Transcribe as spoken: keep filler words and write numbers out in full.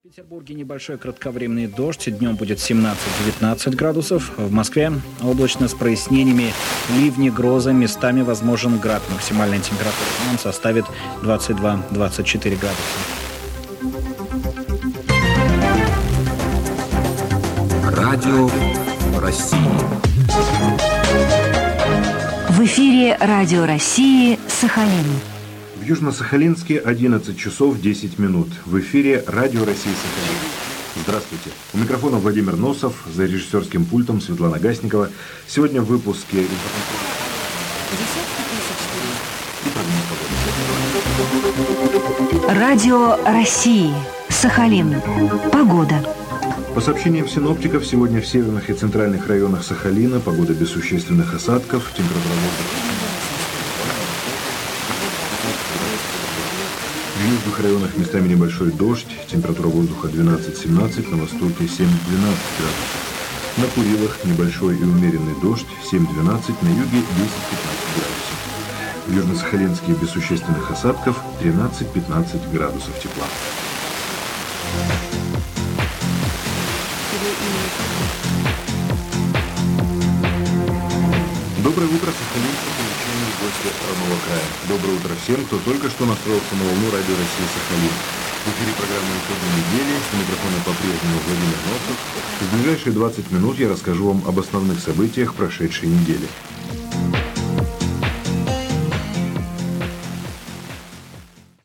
В Петербурге небольшой кратковременный дождь. Днем будет семнадцать-девятнадцать градусов. В Москве облачно с прояснениями, ливни, грозы. Местами возможен град. Максимальная температура днем составит двадцать два - двадцать четыре градуса. Радио России. В эфире Радио России «Сахалин». В Южно-Сахалинске одиннадцать часов десять минут. В эфире Радио России «Сахалин». Здравствуйте. У микрофона Владимир Носов, за режиссерским пультом Светлана Гасникова. Сегодня в выпуске Радио России «Сахалин». Погода. По сообщениям синоптиков, сегодня в северных и центральных районах Сахалина погода без существенных осадков, температура воздуха. В южных районах местами небольшой дождь, температура воздуха двенадцать-семнадцать, на востоке семь-двенадцать градусов. На Курилах небольшой и умеренный дождь, семь-двенадцать, на юге десять-пятнадцать градусов. В Южно-Сахалинске без существенных осадков тринадцать-пятнадцать градусов тепла. Доброе утро, сахалинцы, замечательные гости родного края. Доброе утро всем, кто только что настроился на волну Радио России «Сахалин». В эфире программы «Итоги недели». У микрофона по-прежнему Владимир Носов. В ближайшие двадцать минут я расскажу вам об основных событиях прошедшей недели.